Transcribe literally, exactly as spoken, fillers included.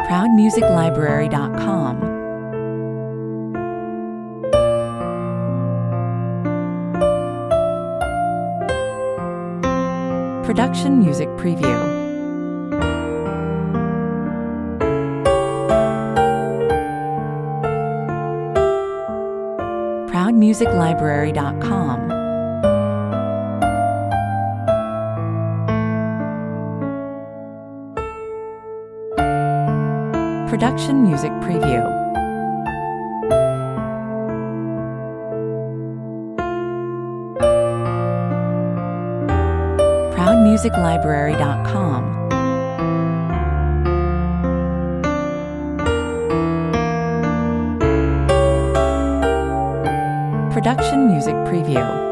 proud music library dot com. Production Music Preview. proud music library dot com. Production Music Preview. proud music library dot com. Production Music Preview.